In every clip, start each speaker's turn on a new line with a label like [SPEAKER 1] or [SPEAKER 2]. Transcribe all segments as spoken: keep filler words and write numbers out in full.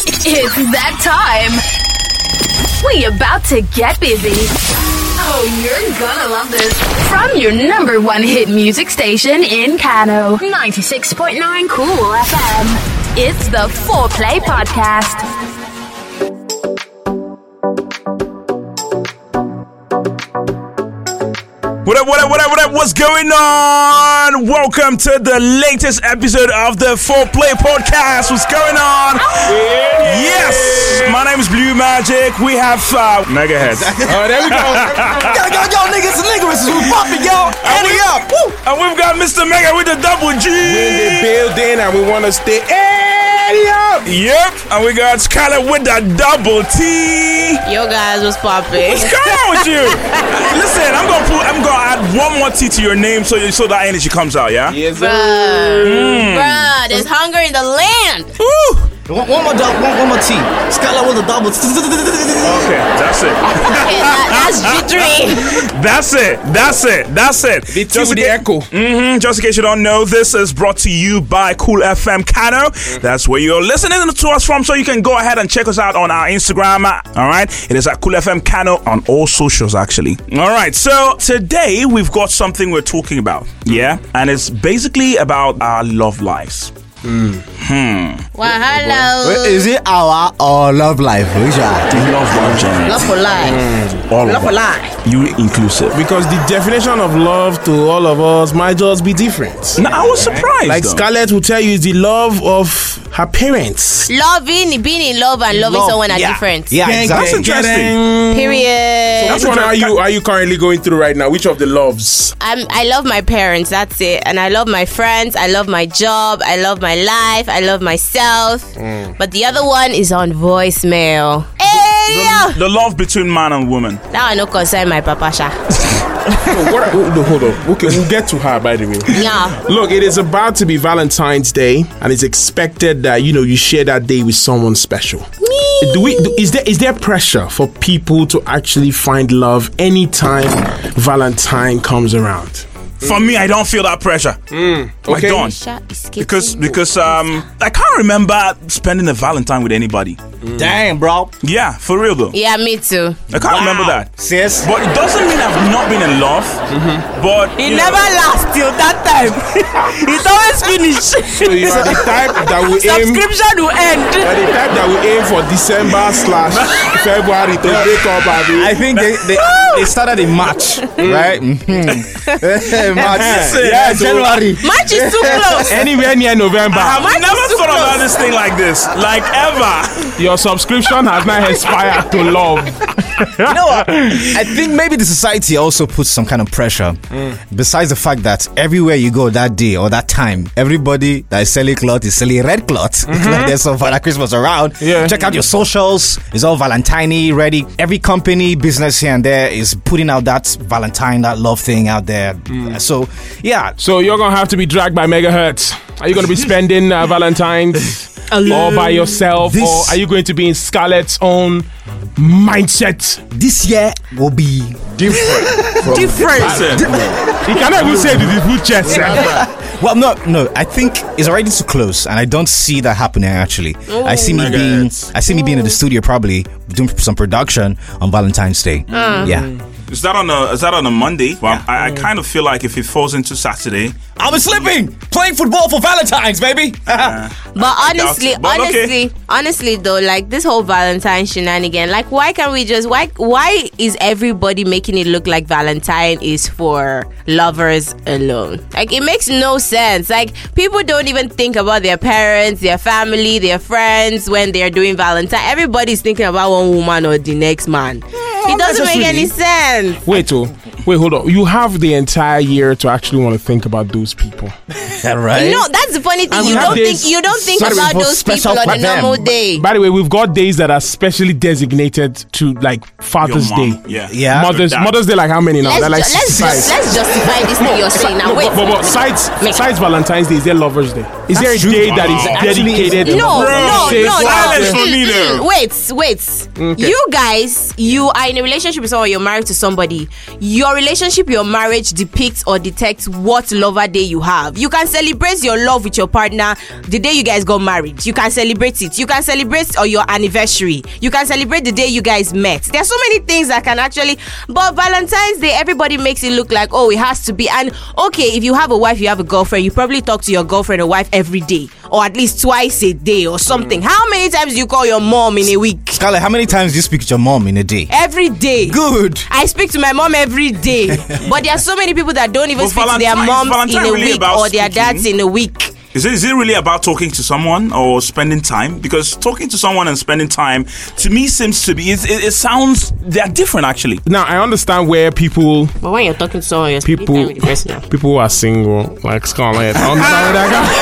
[SPEAKER 1] It's that time. We about to get busy. Oh, you're gonna love this. From your number one hit music station in Kano, ninety-six point nine Cool F M. It's the Foreplay Podcast.
[SPEAKER 2] What up, what up, what up, what up, what's going on? Welcome to the latest episode of the Foreplay Podcast. What's going on? Yeah. Yes, my name is Blue Magic. We have uh, Megahead.
[SPEAKER 3] Oh, there we go. Yo, yo, yo, niggas and niggas, we popping, y'all. And we up. Woo.
[SPEAKER 2] And we've got Mister Mega with the double G.
[SPEAKER 3] We're in the building and we want to stay up.
[SPEAKER 2] Yep, and we got Scarlett with the double T.
[SPEAKER 4] Yo guys, what's popping?
[SPEAKER 2] What's going on with you? Listen, I'm gonna put, I'm gonna add one more T to your name so you, so that energy comes out. Yeah.
[SPEAKER 3] Yes, sir.
[SPEAKER 4] Bruh,
[SPEAKER 2] Mm.
[SPEAKER 4] bruh, there's hunger in the land.
[SPEAKER 2] Woo.
[SPEAKER 5] One, one more double, one, one more T. Skylar with a double.
[SPEAKER 2] Okay, that's it.
[SPEAKER 4] Okay, that, that's G three.
[SPEAKER 2] That's it. That's it. That's it.
[SPEAKER 3] The T with the echo.
[SPEAKER 2] Mm-hmm. Just in case you don't know, this is brought to you by Cool F M Kano. That's where you're listening to us from, so you can go ahead and check us out on our Instagram. All right, it is at Cool F M Kano on all socials, actually. All right, so today we've got something we're talking about, yeah, and it's basically about our love lives.
[SPEAKER 4] Well, hello.
[SPEAKER 5] Is it our or love life? Which one?
[SPEAKER 2] Love life, Janet.
[SPEAKER 4] Love for life.
[SPEAKER 2] All
[SPEAKER 4] Love
[SPEAKER 2] of
[SPEAKER 4] for
[SPEAKER 2] us.
[SPEAKER 4] life.
[SPEAKER 2] You inclusive.
[SPEAKER 3] Because the definition of love to all of us might just be different.
[SPEAKER 2] No, I was surprised.
[SPEAKER 3] Like
[SPEAKER 2] though.
[SPEAKER 3] Scarlett will tell you, it's the love of her parents.
[SPEAKER 4] Loving, being in love and loving
[SPEAKER 5] Love,
[SPEAKER 4] someone are
[SPEAKER 5] yeah.
[SPEAKER 4] different.
[SPEAKER 5] Yeah,
[SPEAKER 2] That's
[SPEAKER 5] exactly.
[SPEAKER 2] interesting.
[SPEAKER 4] Period.
[SPEAKER 3] Which one are you are you currently going through right now? Which of the loves?
[SPEAKER 4] I'm, I love my parents, that's it. And I love my friends. I love my job. I love my life. I love myself. But the other one is on voicemail. Hey!
[SPEAKER 2] The love between man and woman.
[SPEAKER 4] That one no concern my papa sha.
[SPEAKER 3] Oh, what, oh, no, hold on. Okay, we'll get to her, by the way.
[SPEAKER 4] Yeah.
[SPEAKER 3] Look, it is about to be Valentine's Day, and it's expected that you know you share that day with someone special.
[SPEAKER 4] Me.
[SPEAKER 3] Do we? Do, is there is there pressure for people to actually find love anytime Valentine comes around?
[SPEAKER 2] For me, I don't feel that pressure. I
[SPEAKER 3] Okay.
[SPEAKER 2] don't.
[SPEAKER 4] Sha is
[SPEAKER 2] Because
[SPEAKER 4] getting-
[SPEAKER 2] because um I can't remember spending a Valentine with anybody.
[SPEAKER 5] Damn, bro.
[SPEAKER 2] Yeah, for real though.
[SPEAKER 4] Yeah, me too.
[SPEAKER 2] I can't remember that.
[SPEAKER 5] Sis.
[SPEAKER 2] But it doesn't mean I've not been in love. But
[SPEAKER 4] It
[SPEAKER 2] you know,
[SPEAKER 4] never lasts till that time. It's always finished.
[SPEAKER 3] So you are the type that will aim.
[SPEAKER 4] Subscription will end.
[SPEAKER 3] You are the type that will aim for December slash February to break up. Abi.
[SPEAKER 5] I think they they, they started in March, right? Mm-hmm. March.
[SPEAKER 2] Listen,
[SPEAKER 5] Yeah,
[SPEAKER 3] so-
[SPEAKER 5] January.
[SPEAKER 4] March is too close.
[SPEAKER 3] Anywhere near November,
[SPEAKER 2] I've
[SPEAKER 4] Mine
[SPEAKER 2] never
[SPEAKER 4] is too
[SPEAKER 2] thought about
[SPEAKER 4] close.
[SPEAKER 2] this thing like this. Like ever.
[SPEAKER 3] your subscription has not expired to love.
[SPEAKER 5] You know what? I think maybe the society also puts some kind of pressure. Besides the fact that everywhere you go that day or that time, everybody that is selling cloth is selling red cloth. Like there's some Father Christmas around.
[SPEAKER 3] Yeah.
[SPEAKER 5] Check out your socials. It's all Valentine ready. Every company, business here and there is putting out that Valentine, that love thing out there. So, yeah.
[SPEAKER 3] So you're gonna have to be dragged by megahertz. Are you gonna be spending uh, Valentine's all by yourself,
[SPEAKER 5] This-
[SPEAKER 3] or are you going to be in Scarlett's own mindset?
[SPEAKER 5] This year will be
[SPEAKER 3] Different.
[SPEAKER 4] Different.
[SPEAKER 2] Listen,
[SPEAKER 3] You cannot even say this with chest.
[SPEAKER 5] well, no, no. I think it's already too close, and I don't see that happening. Actually, I see me
[SPEAKER 2] Mega
[SPEAKER 5] being,
[SPEAKER 2] hits.
[SPEAKER 5] I see me being in the studio, probably doing some production on Valentine's Day. Yeah,
[SPEAKER 2] is that on a is that on a Monday? Well, I, I kind of feel like if it falls into Saturday,
[SPEAKER 5] I was sleeping, playing football for Valentine's, baby.
[SPEAKER 4] But honestly,
[SPEAKER 2] it, but
[SPEAKER 4] honestly,
[SPEAKER 2] okay.
[SPEAKER 4] honestly though, like this whole Valentine shenanigan, like why can't we just why why is everybody making it look like Valentine is for lovers alone? Like it makes no sense. Like people don't even think about their parents, their family, their friends when they're doing Valentine. Everybody's thinking about one woman or the next man. It doesn't make any sense.
[SPEAKER 3] Wait, oh, wait, hold on. You have the entire year to actually want to think about those people.
[SPEAKER 5] Right?
[SPEAKER 4] No, that's the funny thing.
[SPEAKER 3] And
[SPEAKER 4] You
[SPEAKER 3] we have
[SPEAKER 4] don't think
[SPEAKER 3] days-
[SPEAKER 4] you don't think
[SPEAKER 5] Sorry,
[SPEAKER 4] about
[SPEAKER 5] for
[SPEAKER 4] those
[SPEAKER 5] special
[SPEAKER 4] people on a
[SPEAKER 5] for them.
[SPEAKER 4] normal day.
[SPEAKER 3] By the way, we've got days that are specially designated to like Father's
[SPEAKER 2] your mom,
[SPEAKER 3] Day.
[SPEAKER 2] yeah,
[SPEAKER 5] Yeah.
[SPEAKER 3] Mother's
[SPEAKER 2] Your dad.
[SPEAKER 3] Mother's Day, like how many now?
[SPEAKER 4] Let's,
[SPEAKER 3] They're like
[SPEAKER 4] ju- let's,
[SPEAKER 3] sixty-five.
[SPEAKER 4] just, let's justify this thing you're saying now.
[SPEAKER 3] No,
[SPEAKER 4] Wait,
[SPEAKER 3] but, but, but sides,
[SPEAKER 4] Make-
[SPEAKER 3] sides Valentine's Day, is there Lovers Day? Is there a
[SPEAKER 5] true.
[SPEAKER 3] day that is
[SPEAKER 2] Wow.
[SPEAKER 3] dedicated?
[SPEAKER 4] No,
[SPEAKER 2] Bro,
[SPEAKER 4] no,
[SPEAKER 3] say
[SPEAKER 4] no, no.
[SPEAKER 2] silence for
[SPEAKER 4] Mm,
[SPEAKER 2] me,
[SPEAKER 4] mm,
[SPEAKER 2] though.
[SPEAKER 4] Wait, wait.
[SPEAKER 3] Okay.
[SPEAKER 4] You guys, you are in a relationship with someone, you're married to somebody. Your relationship, your marriage depicts or detects what lover day you have. You can celebrate your love love with your partner the day you guys got married. You can celebrate it. You can celebrate on your anniversary. You can celebrate the day you guys met. There's so many things that can actually, but Valentine's Day, everybody makes it look like, oh, it has to be. And okay, if you have a wife, you have a girlfriend, you probably talk to your girlfriend or wife every day, or at least twice a day or something. Mm. How many times do you call your mom in a week?
[SPEAKER 5] Scarlett, how many times do you speak to your mom in a day?
[SPEAKER 4] Every day.
[SPEAKER 5] Good.
[SPEAKER 4] I speak to my mom every day. But there are so many people that don't even
[SPEAKER 2] But
[SPEAKER 4] speak to their
[SPEAKER 2] Valentine's-
[SPEAKER 4] moms
[SPEAKER 2] Valentine
[SPEAKER 4] in a
[SPEAKER 2] really
[SPEAKER 4] week
[SPEAKER 2] about
[SPEAKER 4] or their
[SPEAKER 2] speaking?
[SPEAKER 4] dads in a week.
[SPEAKER 2] Is it, is it really about talking to someone or spending time? Because talking to someone and spending time, to me, seems to be, it, it, it sounds, they're different actually.
[SPEAKER 3] Now I understand where people
[SPEAKER 4] But when you're talking to someone, you're spending
[SPEAKER 3] people
[SPEAKER 4] time with the person now.
[SPEAKER 3] people who are single, like Scarlett. I understand where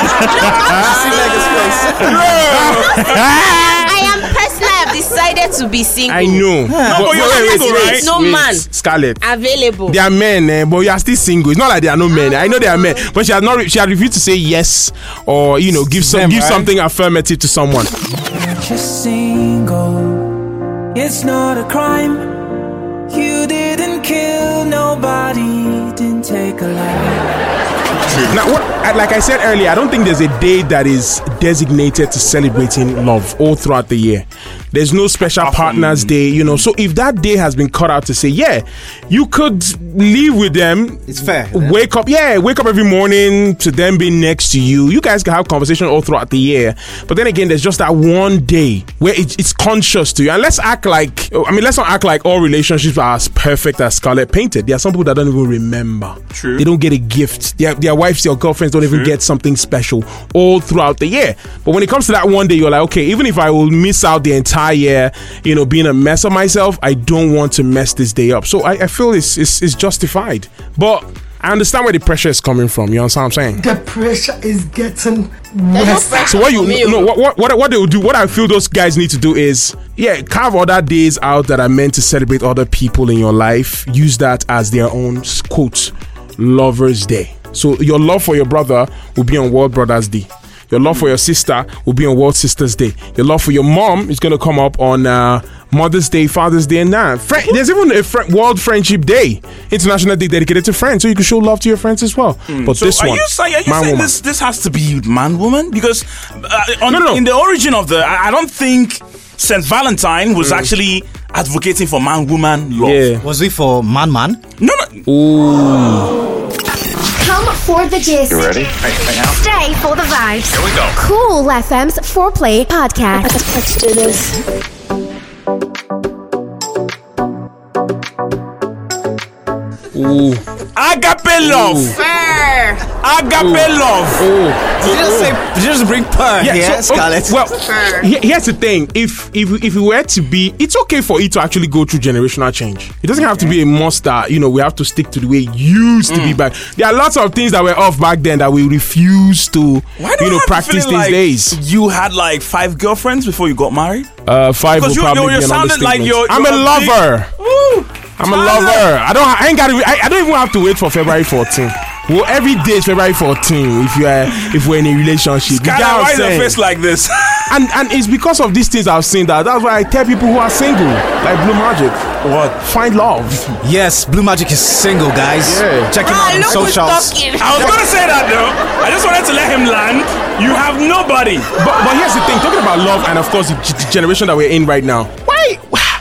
[SPEAKER 3] that
[SPEAKER 4] I am personally, I've decided to be single.
[SPEAKER 3] I know.
[SPEAKER 2] but you're single, right?
[SPEAKER 4] No man.
[SPEAKER 3] Scarlett.
[SPEAKER 4] Available.
[SPEAKER 3] They are men, eh, but you are still single. It's not like they are no men. I know they are men, but she has not. Re- she has refused to say yes or you know give some
[SPEAKER 5] Them,
[SPEAKER 3] give
[SPEAKER 5] right?
[SPEAKER 3] something affirmative to someone.
[SPEAKER 6] Just single. It's not a crime. You didn't kill nobody, didn't take a life.
[SPEAKER 3] Now, what, I- like I said earlier, I don't think there's a day that is designated to celebrating love all throughout the year. There's no special partners day, you know. So if that day has been cut out to say, yeah, you could live with them.
[SPEAKER 5] It's fair.
[SPEAKER 3] Wake up, yeah, wake up every morning to them being next to you. You guys can have conversation all throughout the year. But then again, there's just that one day where it, it's conscious to you. And let's act like, I mean, let's not act like all relationships are as perfect as Scarlett painted. There are some people that don't even remember.
[SPEAKER 2] True.
[SPEAKER 3] They don't get a gift. Their, their wives, their girlfriends don't even get something special all throughout the year. But when it comes to that one day, you're like, okay, even if I will miss out the entire year, you know, being a mess of myself, I don't want to mess this day up. So I, I feel it's, it's, it's justified. But I understand where the pressure is coming from. You understand what I'm saying?
[SPEAKER 7] The pressure is getting
[SPEAKER 4] There's no
[SPEAKER 7] worse.
[SPEAKER 4] pressure
[SPEAKER 3] So what you
[SPEAKER 4] for me,
[SPEAKER 3] no
[SPEAKER 4] oh.
[SPEAKER 3] what, what what what they will do, what I feel those guys need to do is, yeah, carve other days out that are meant to celebrate other people in your life. Use that as their own quote Lovers Day. So your love for your brother will be on World Brothers Day. Your love for your sister will be on World Sisters Day. Your love for your mom is going to come up on uh, Mother's Day, Father's Day, and that. Fri- There's even a fr- World Friendship Day, International Day dedicated to friends, so you can show love to your friends as well. But
[SPEAKER 2] So
[SPEAKER 3] this
[SPEAKER 2] are
[SPEAKER 3] one,
[SPEAKER 2] you, say, are you
[SPEAKER 3] man,
[SPEAKER 2] saying
[SPEAKER 3] woman.
[SPEAKER 2] this this has to be man woman? Because uh, on,
[SPEAKER 3] No, no.
[SPEAKER 2] in the origin of the, I, I don't think Saint Valentine was actually advocating for man woman love.
[SPEAKER 3] Yeah.
[SPEAKER 5] Was it for man man?
[SPEAKER 2] No, no.
[SPEAKER 8] Come for the gist.
[SPEAKER 9] You ready? Right, right now?
[SPEAKER 8] Stay for the vibes.
[SPEAKER 9] Here we go.
[SPEAKER 8] Cool F M's Foreplay Podcast. Let's do this.
[SPEAKER 3] Ooh.
[SPEAKER 2] Agape love.
[SPEAKER 4] Fair.
[SPEAKER 2] Agape love.
[SPEAKER 3] Oh.
[SPEAKER 5] Did you just say? Did you just bring purr
[SPEAKER 3] Yeah,
[SPEAKER 5] here,
[SPEAKER 3] so,
[SPEAKER 5] Scarlett?
[SPEAKER 3] okay, well, he- here's the thing: if if if it were to be, it's okay for it to actually go through generational change. It doesn't have to be a must that you know we have to stick to the way it used to be back. There are lots of things that were off back then that we refuse to
[SPEAKER 2] Why do
[SPEAKER 3] you know
[SPEAKER 2] I have
[SPEAKER 3] practice
[SPEAKER 2] the feeling
[SPEAKER 3] these
[SPEAKER 2] like
[SPEAKER 3] days.
[SPEAKER 2] You had like five girlfriends before you got married.
[SPEAKER 3] Uh, five will
[SPEAKER 2] Because you-
[SPEAKER 3] probably
[SPEAKER 2] you- you
[SPEAKER 3] be an
[SPEAKER 2] sounded like
[SPEAKER 3] understatement.
[SPEAKER 2] you're-
[SPEAKER 3] I'm
[SPEAKER 2] you're
[SPEAKER 3] a
[SPEAKER 2] a big-
[SPEAKER 3] lover.
[SPEAKER 2] Woo.
[SPEAKER 3] I'm a
[SPEAKER 2] Sounded
[SPEAKER 3] lover. I don't. I ain't got. I, I don't even have to wait for February fourteenth. Well, every day is February fourteenth. If you are, if we're in a relationship, you
[SPEAKER 2] Skylar,
[SPEAKER 3] get what
[SPEAKER 2] why
[SPEAKER 3] I'm
[SPEAKER 2] is your
[SPEAKER 3] saying?
[SPEAKER 2] face like this?
[SPEAKER 3] And and it's because of these things I've seen that. That's why I tell people who are single, like Blue Magic,
[SPEAKER 2] What?
[SPEAKER 3] find love.
[SPEAKER 5] Yes, Blue Magic is single, guys.
[SPEAKER 3] Yeah.
[SPEAKER 5] Check him
[SPEAKER 4] Ah,
[SPEAKER 5] out on
[SPEAKER 4] look who's
[SPEAKER 5] socials.
[SPEAKER 4] talking.
[SPEAKER 2] I was gonna say that though. I just wanted to let him land. You have nobody.
[SPEAKER 3] But but here's the thing: talking about love, and of course the, g- the generation that we're in right now. Why?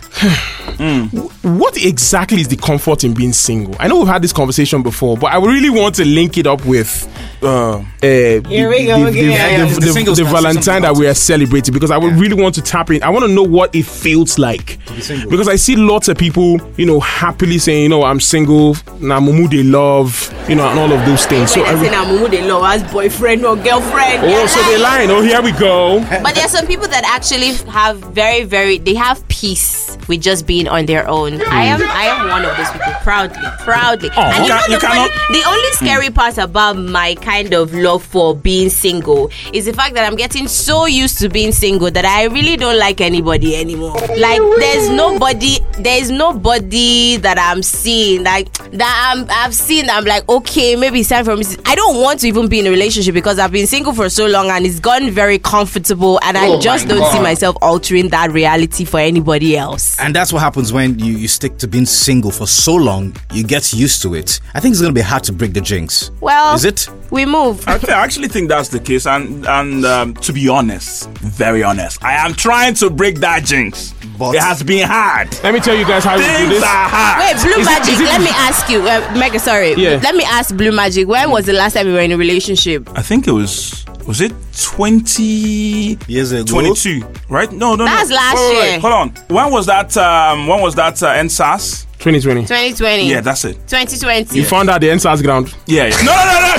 [SPEAKER 3] What exactly is the comfort in being single? I know we've had this conversation before, but I really want to link it up with uh, uh,
[SPEAKER 4] Here
[SPEAKER 3] the,
[SPEAKER 4] we go
[SPEAKER 3] the,
[SPEAKER 4] again.
[SPEAKER 3] the,
[SPEAKER 4] Yeah,
[SPEAKER 5] yeah,
[SPEAKER 3] the,
[SPEAKER 5] the
[SPEAKER 3] the-
[SPEAKER 5] singles
[SPEAKER 3] the
[SPEAKER 5] can say
[SPEAKER 3] Valentine
[SPEAKER 5] something
[SPEAKER 3] that
[SPEAKER 5] about
[SPEAKER 3] we
[SPEAKER 5] it.
[SPEAKER 3] are celebrating, because I would really want to tap in. I want to know what it feels like,
[SPEAKER 5] single.
[SPEAKER 3] because I see lots of people, you know, happily saying, you know, I'm single, na mumu they love, you know, and all of those things. So
[SPEAKER 4] When
[SPEAKER 3] I
[SPEAKER 4] I say
[SPEAKER 3] re-
[SPEAKER 4] now, Mumu, they love as boyfriend or girlfriend.
[SPEAKER 3] oh,
[SPEAKER 4] They're
[SPEAKER 3] so they lying. Oh, here we go.
[SPEAKER 4] But there are some people that actually have very, very, they have peace with just being on their own. I am, I am one of those people, proudly, proudly. and
[SPEAKER 2] you
[SPEAKER 4] know
[SPEAKER 2] can-
[SPEAKER 4] the,
[SPEAKER 2] you
[SPEAKER 4] funny-
[SPEAKER 2] cannot-
[SPEAKER 4] the only scary part about my kind of love for being single is the fact that I'm getting so used to being single that I really don't like anybody anymore. Like, there's nobody, there's nobody that I'm seeing, like that I'm, I've seen. I'm like, okay, maybe it's time for me. to- I don't want to even be in a relationship because I've been single for so long and it's gotten very comfortable, and I just don't see myself altering that reality for anybody else.
[SPEAKER 5] And that's what happens happens when you, you stick to being single for so long, you get used to it. I think it's going to be hard to break the jinx.
[SPEAKER 4] Well,
[SPEAKER 5] is it?
[SPEAKER 4] We move.
[SPEAKER 2] I, th- I actually think that's the case, and and um, to be honest, very honest, I am trying to break that jinx.
[SPEAKER 5] But
[SPEAKER 2] it has been hard.
[SPEAKER 3] Let me tell you guys how you do
[SPEAKER 2] Things
[SPEAKER 3] this.
[SPEAKER 2] are hard.
[SPEAKER 4] Wait, Blue
[SPEAKER 3] Is it-
[SPEAKER 4] Magic,
[SPEAKER 3] is it-
[SPEAKER 4] let me ask you. Uh, Mega, sorry.
[SPEAKER 3] Yeah.
[SPEAKER 4] Let me ask Blue Magic, when was the last time you were in a relationship?
[SPEAKER 2] I think it was. Was it twenty
[SPEAKER 5] Years ago?
[SPEAKER 2] twenty-two? Right? No, no,
[SPEAKER 4] That's
[SPEAKER 2] no.
[SPEAKER 4] last
[SPEAKER 2] Wait, wait, wait.
[SPEAKER 4] year.
[SPEAKER 2] Hold on. When was that? Um, when was that? Uh, N S A S?
[SPEAKER 3] twenty twenty.
[SPEAKER 4] twenty twenty.
[SPEAKER 2] Yeah, that's it.
[SPEAKER 4] twenty twenty.
[SPEAKER 3] You found out the N S A S ground.
[SPEAKER 2] Yeah. yeah. No, no, no,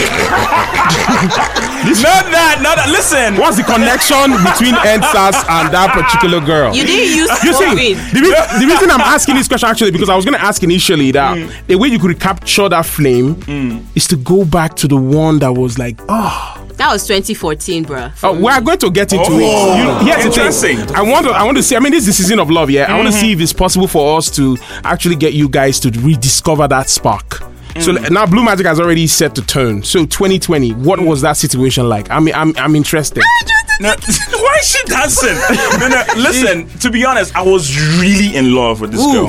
[SPEAKER 2] no. Not that. Not that. Listen.
[SPEAKER 3] What's the connection between N S A S and that particular girl?
[SPEAKER 4] You didn't use
[SPEAKER 3] You see,
[SPEAKER 4] COVID.
[SPEAKER 3] the, re- the reason I'm asking this question actually because I was going to ask initially that
[SPEAKER 2] Mm.
[SPEAKER 3] the way you could capture that flame is to go back to the one that was like, oh,
[SPEAKER 4] That was twenty fourteen, bro.
[SPEAKER 3] uh, we are going to get into
[SPEAKER 2] Oh,
[SPEAKER 3] it. You, here's the
[SPEAKER 2] interesting.
[SPEAKER 3] thing. I want to, I want to see. I mean, this is the season of love, yeah. I want to see if it's possible for us to actually get you guys to rediscover that spark. So now Blue Magic has already set the tone. So twenty twenty, what was that situation like? I mean, I'm I'm interested.
[SPEAKER 2] No, why is she dancing? No, no. Listen. To be honest, I was really in love with this girl.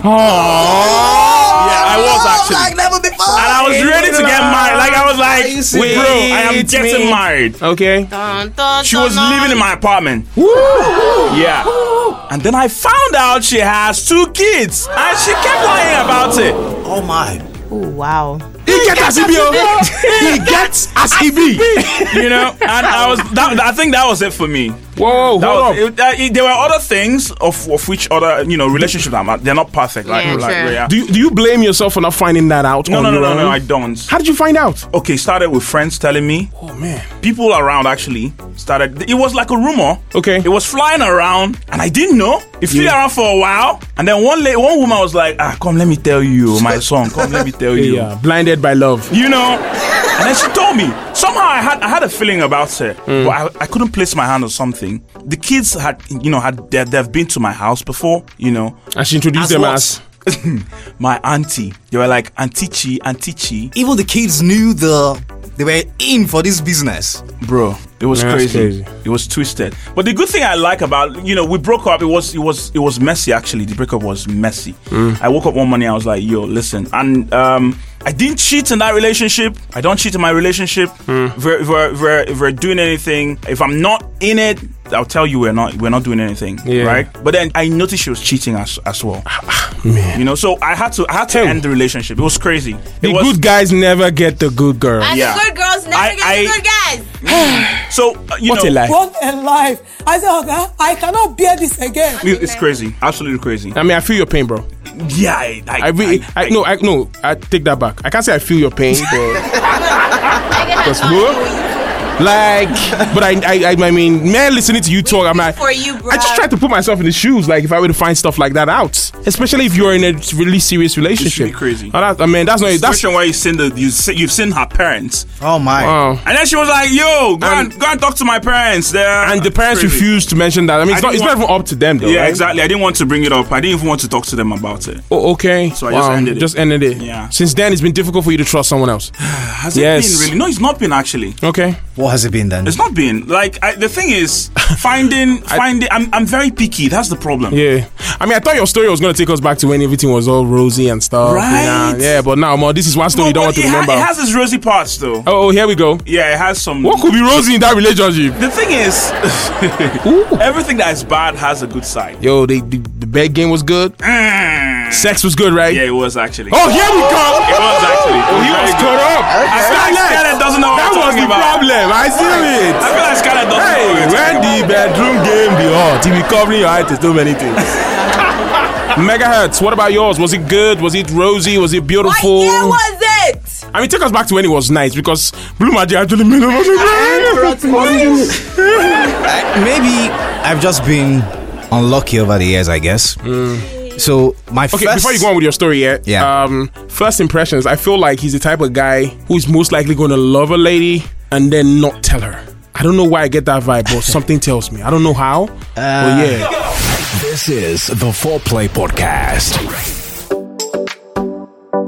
[SPEAKER 2] Yeah, I was actually.
[SPEAKER 5] Like never before.
[SPEAKER 2] And I was ready to get married. Like I was like,
[SPEAKER 3] Wait,
[SPEAKER 2] bro, I am
[SPEAKER 3] it's
[SPEAKER 2] getting
[SPEAKER 3] me.
[SPEAKER 2] married.
[SPEAKER 3] Okay.
[SPEAKER 4] Dun, dun,
[SPEAKER 2] She
[SPEAKER 4] dun,
[SPEAKER 2] was
[SPEAKER 4] dun.
[SPEAKER 2] living in my apartment. Yeah. And then I found out she has two kids. And she kept lying about it.
[SPEAKER 5] Oh my.
[SPEAKER 4] Oh, wow.
[SPEAKER 3] He gets as he be. oh. He gets as he be.
[SPEAKER 2] You know? And I was that, I think that was it for me.
[SPEAKER 3] Whoa,
[SPEAKER 2] That
[SPEAKER 3] hold
[SPEAKER 2] was,
[SPEAKER 3] on.
[SPEAKER 2] it, uh, it- there were other things of, of which other, you know, relationships I'm at. They're not perfect. Like,
[SPEAKER 4] Yeah,
[SPEAKER 2] like
[SPEAKER 4] sure.
[SPEAKER 2] yeah.
[SPEAKER 3] Do you, do you blame yourself for not finding that out?
[SPEAKER 2] No,
[SPEAKER 3] on
[SPEAKER 2] no, no,
[SPEAKER 3] your
[SPEAKER 2] no, no,
[SPEAKER 3] own?
[SPEAKER 2] I don't.
[SPEAKER 3] How did you find out?
[SPEAKER 2] Okay, started with friends telling me.
[SPEAKER 3] Oh man.
[SPEAKER 2] People around actually started. It was like a rumor.
[SPEAKER 3] Okay.
[SPEAKER 2] It was flying around, and I didn't know. It flew
[SPEAKER 3] Yeah.
[SPEAKER 2] around for a while, and then one la- one woman was like, "Ah, come, let me tell you, my son. Come, let me tell you."
[SPEAKER 3] Yeah, blinded by love.
[SPEAKER 2] You know. And then she told me. Somehow I had I had a feeling about her, but I, I couldn't place my hand on something. The kids had, you know, had they, they've been to my house before, you know.
[SPEAKER 3] And she introduced
[SPEAKER 2] As
[SPEAKER 3] them
[SPEAKER 2] what?
[SPEAKER 3] as
[SPEAKER 2] My auntie. They were like, Auntie Chi, Auntie Chi.
[SPEAKER 5] Even the kids knew the they were in for this business.
[SPEAKER 2] Bro, it was
[SPEAKER 3] Yeah, that's
[SPEAKER 2] crazy.
[SPEAKER 3] crazy.
[SPEAKER 2] It was twisted. But the good thing I like about, you know, we broke up. It was it was it was messy actually. The breakup was messy. I woke up one morning, I was like, yo, listen. And um I didn't cheat in that relationship. I don't cheat in my relationship. If, we're, if, we're, if, we're, if we're doing anything, if I'm not in it, I'll tell you we're not we're not doing anything.
[SPEAKER 3] Yeah.
[SPEAKER 2] Right? But then I noticed she was cheating as as well.
[SPEAKER 3] man.
[SPEAKER 2] You know, so I had to I had to
[SPEAKER 3] Hey.
[SPEAKER 2] end the relationship. It was crazy.
[SPEAKER 3] The
[SPEAKER 2] it was,
[SPEAKER 3] good guys never get the good girl.
[SPEAKER 4] And
[SPEAKER 2] Yeah.
[SPEAKER 4] the good girls never
[SPEAKER 2] I-
[SPEAKER 4] get
[SPEAKER 2] I-
[SPEAKER 4] the good guys.
[SPEAKER 2] so uh, you
[SPEAKER 3] What
[SPEAKER 2] know
[SPEAKER 3] a lie.
[SPEAKER 7] What a life. I said, okay, I cannot bear this again.
[SPEAKER 2] it- it's crazy. Absolutely crazy.
[SPEAKER 3] I mean, I feel your pain, bro.
[SPEAKER 2] Yeah, I, I,
[SPEAKER 3] I really, I, no, I no, I take that back. I can't say I feel your pain, but because like, but I, I, I, I mean, man, listening to you talk, I'm like,
[SPEAKER 4] For you, bro.
[SPEAKER 3] I just try to put myself in the shoes, like if I were to find stuff like that out, especially if you're in a really serious relationship.
[SPEAKER 2] be crazy.
[SPEAKER 3] Oh, that, I mean, that's not that's.
[SPEAKER 2] situation where you seen the you see, you've seen her parents,
[SPEAKER 5] Oh my.
[SPEAKER 3] Wow.
[SPEAKER 2] and then she was like, "Yo, go and,
[SPEAKER 3] And-
[SPEAKER 2] go and talk to my parents." There,
[SPEAKER 3] And the parents
[SPEAKER 2] Crazy.
[SPEAKER 3] refused to mention that. I mean, it's,
[SPEAKER 2] I
[SPEAKER 3] not, it's
[SPEAKER 2] didn't
[SPEAKER 3] not even up to them, though.
[SPEAKER 2] Yeah,
[SPEAKER 3] right?
[SPEAKER 2] exactly. I didn't want to bring it up. I didn't even want to talk to them about it.
[SPEAKER 3] Oh, okay.
[SPEAKER 2] So I just ended it.
[SPEAKER 3] Just ended it.
[SPEAKER 2] Yeah.
[SPEAKER 3] Since then, it's been difficult for you to trust someone else.
[SPEAKER 2] Has
[SPEAKER 3] Yes.
[SPEAKER 2] it been really? No, it's not been actually.
[SPEAKER 3] Okay.
[SPEAKER 5] What has it been then?
[SPEAKER 2] It's not been like I, the thing is finding finding. I'm I'm very picky. That's the problem.
[SPEAKER 3] Yeah. I mean, I thought your story was going to take us back to when everything was all rosy and stuff.
[SPEAKER 2] Right.
[SPEAKER 3] Yeah, yeah, but now, more, this is one story
[SPEAKER 2] No,
[SPEAKER 3] you don't
[SPEAKER 2] but
[SPEAKER 3] want to
[SPEAKER 2] it, ha-
[SPEAKER 3] remember.
[SPEAKER 2] it has its rosy parts though.
[SPEAKER 3] oh, oh, here we go.
[SPEAKER 2] Yeah, it has some.
[SPEAKER 3] What could be rosy in that relationship?
[SPEAKER 2] The thing is, everything that is bad has a good side.
[SPEAKER 3] Yo, the, the, the bed game was good.
[SPEAKER 2] Mm.
[SPEAKER 3] Sex was good, right?
[SPEAKER 2] Yeah, it was actually.
[SPEAKER 3] Oh, here we go.
[SPEAKER 2] It was actually.
[SPEAKER 3] Oh, he was caught up.
[SPEAKER 2] I feel like
[SPEAKER 3] Skynet.
[SPEAKER 2] Skynet doesn't know what
[SPEAKER 3] That
[SPEAKER 2] I'm
[SPEAKER 3] was
[SPEAKER 2] talking
[SPEAKER 3] the
[SPEAKER 2] about.
[SPEAKER 3] problem. I see
[SPEAKER 2] I
[SPEAKER 3] it.
[SPEAKER 2] feel like Skynet doesn't
[SPEAKER 3] Hey,
[SPEAKER 2] know what I'm
[SPEAKER 3] when
[SPEAKER 2] talking
[SPEAKER 3] the
[SPEAKER 2] about.
[SPEAKER 3] bedroom game be hot, he be covering your eyes to so many things. Megahertz, what about yours? Was it good? Was it rosy? Was it
[SPEAKER 4] What
[SPEAKER 3] beautiful?
[SPEAKER 4] year was it?
[SPEAKER 3] I mean, take us back to when it was nice because Blue Magic actually made it.
[SPEAKER 5] Maybe I've just been unlucky over the years, I guess. So my
[SPEAKER 3] Okay,
[SPEAKER 5] first.
[SPEAKER 3] before you go on with your story, yeah,
[SPEAKER 5] Yeah.
[SPEAKER 3] Um, first impressions. I feel like he's the type of guy who's most likely going to love a lady and then not tell her. I don't know why I get that vibe, but something tells me. I don't know how, but yeah.
[SPEAKER 9] This is the Foreplay Podcast.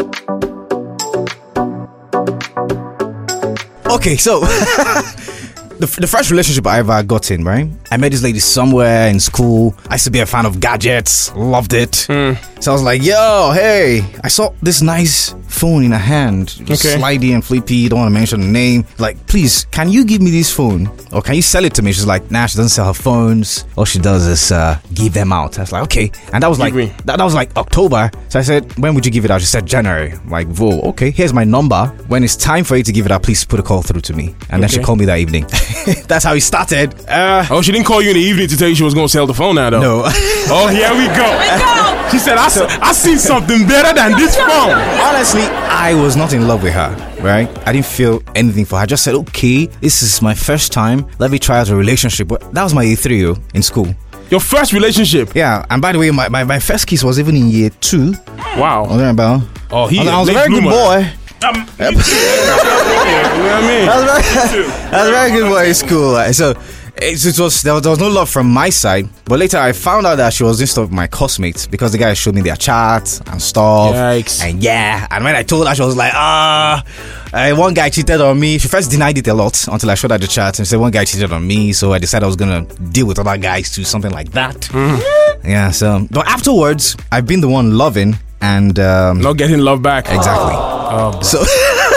[SPEAKER 5] Okay, so the, the first relationship I ever got in, right? I met this lady somewhere in school. I used to be a fan of gadgets, loved it. Mm. So I was like, yo, hey, I saw this nice phone in her hand, just
[SPEAKER 3] Okay.
[SPEAKER 5] slidey and flippy. Don't want to mention the name. Like, please, can you give me this phone, or can you sell it to me? She's like, nah, she doesn't sell her phones. All she does is uh, give them out. I was like, okay, and that was like
[SPEAKER 3] me.
[SPEAKER 5] that, that was like October. So I said, when would you give it out? She said January. I'm like, whoa, okay, here's my number. When it's time for you to give it out, please put a call through to me. And then she
[SPEAKER 3] Okay.
[SPEAKER 5] called me that evening. That's how it started. Uh,
[SPEAKER 3] Oh, she didn't call you in the evening to tell you she was going to sell the phone now, though.
[SPEAKER 5] no.
[SPEAKER 3] Oh, here we go. She said, I, s- I seen something better than this phone.
[SPEAKER 5] Honestly, I was not in love with her, right? I didn't feel anything for her. I just said, okay, this is my first time. Let me try out a relationship. But that was my year three oh, in school.
[SPEAKER 3] Your first relationship.
[SPEAKER 5] Yeah, and by the way, my, my, my first kiss was even in year two.
[SPEAKER 3] Wow.
[SPEAKER 5] I was about.
[SPEAKER 3] Oh, he
[SPEAKER 5] I was, I was a
[SPEAKER 3] late
[SPEAKER 5] very good
[SPEAKER 3] bloomer.
[SPEAKER 5] boy.
[SPEAKER 2] Um,
[SPEAKER 3] You know what I mean?
[SPEAKER 5] I was very, I was a very good boy in school. Right? So it, it was there, was there was no love from my side. But later I found out that she was doing stuff with my classmates because the guy showed me their chats and stuff.
[SPEAKER 3] Yikes.
[SPEAKER 5] And yeah, and when I told her, she was like, ah. Uh, one guy cheated on me. She first denied it a lot until I showed her the chat and said one guy cheated on me. So I decided I was gonna deal with other guys too, something like that.
[SPEAKER 3] Mm.
[SPEAKER 5] Yeah. So, but afterwards, I've been the one loving and um,
[SPEAKER 3] Not getting love back.
[SPEAKER 5] exactly.
[SPEAKER 3] Oh, bro.
[SPEAKER 5] So.